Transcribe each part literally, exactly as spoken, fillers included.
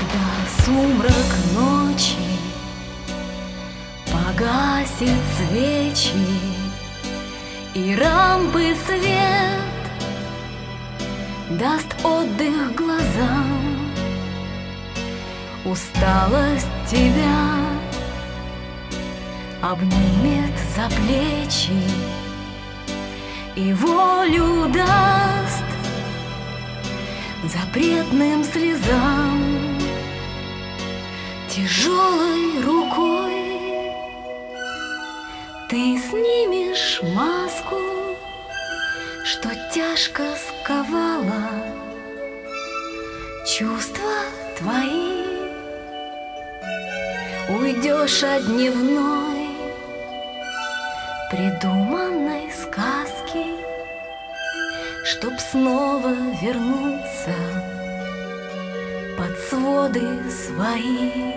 Когда сумрак ночи погасит свечи и рампы свет даст отдых глазам, усталость тебя обнимет за плечи и волю даст запретным слезам. Тяжелой рукой ты снимешь маску, что тяжко сковала чувства твои. Уйдешь от дневной придуманной сказки, чтоб снова вернуться под своды свои.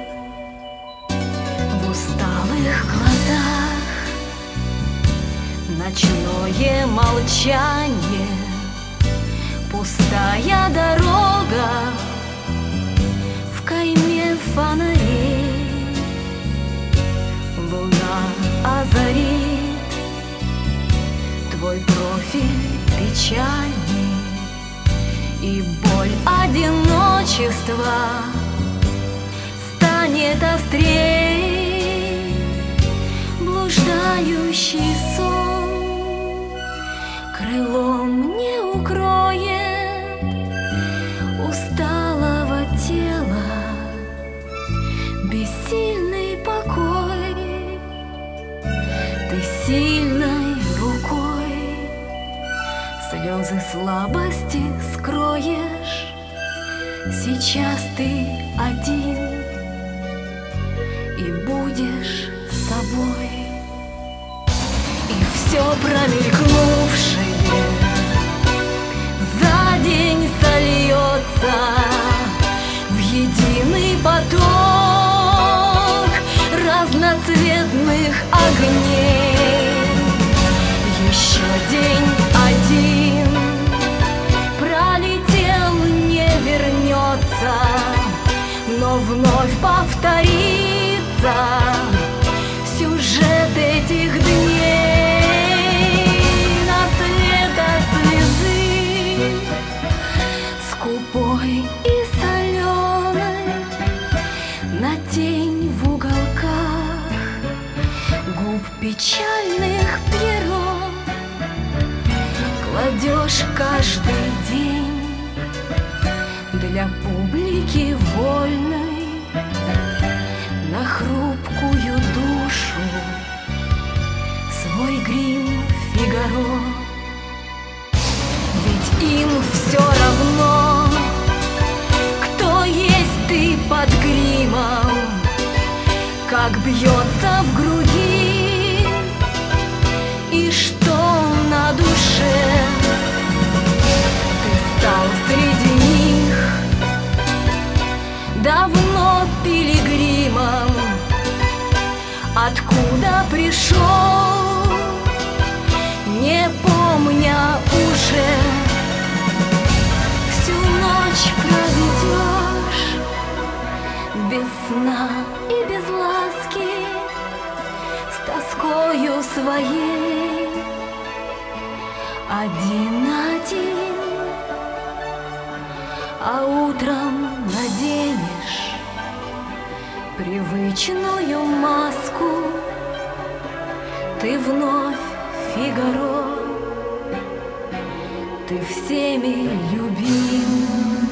В усталых глазах ночное молчание, пустая дорога в кайме фонарей. Луна озарит твой профиль печальный, и боль одиночества станет острей. Блуждающий сон крылом не укроет усталого тела бессильный покой. Ты сильной рукой слезы слабости скроешь. Сейчас ты один и будешь собой. И все промелькнувшее за день сольется в единый поток разноцветных огней. Еще день один пролетел, не вернется, но вновь повторится сюжет этих дней. На след от слезы скупой и соленой, на тень в уголках губ печальных пером кладешь каждый день для публики вольной на хрупкую душу свой грим Фигаро. Ведь им все равно, кто есть ты под гримом, как бьется в груди и что на душе. Ты стал среди них давно пилигримом, откуда пришел, не помня уже. Всю ночь проведешь без сна и без ласки, с тоскою своей один-один, а утром наденешь привычную маску. Ты вновь Фигаро, ты всеми любим.